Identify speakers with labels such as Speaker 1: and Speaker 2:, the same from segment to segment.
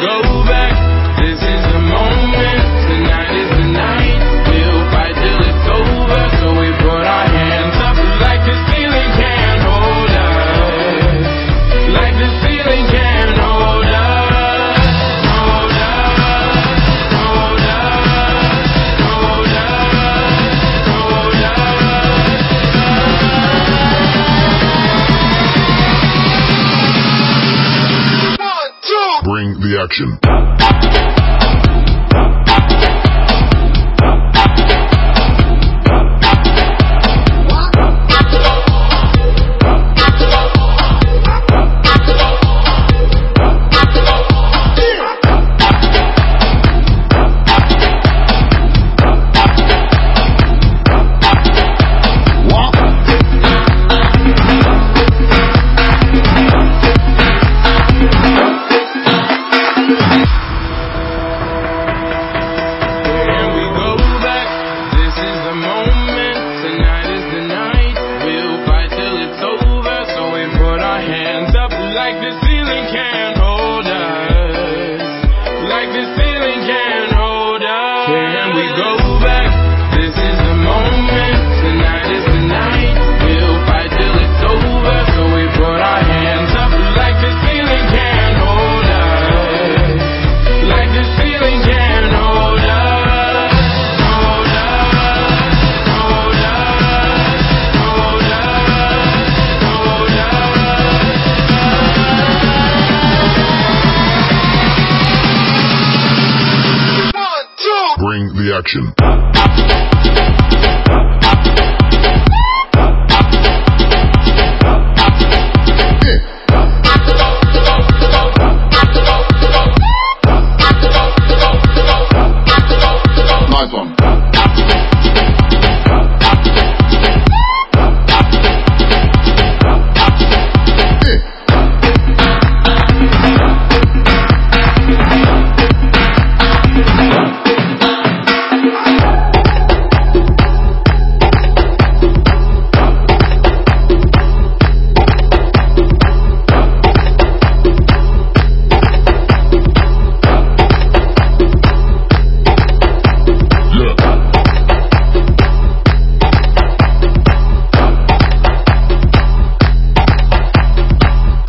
Speaker 1: go back, this is the moment. Tonight is the night. We'll fight till it's over. So we put our hands up like the ceiling can't hold us. Like the ceiling can't hold us. Hold us. Hold us. Hold us. Hold us. 1, 2.
Speaker 2: Bring the action.
Speaker 1: Like the ceiling can't hold us. Like the ceiling can't hold us. Can we go back? This is the moment. Tonight is the night. We'll fight till it's over. So we put our hands up. Like the ceiling can't hold us. Like the ceiling can't hold us. Hold us. Hold us. Hold us. Hold us.
Speaker 2: Bring the action. Nice one.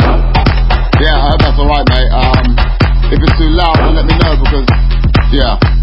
Speaker 2: Yeah, I hope that's alright, mate. If it's too loud, then let me know because, yeah.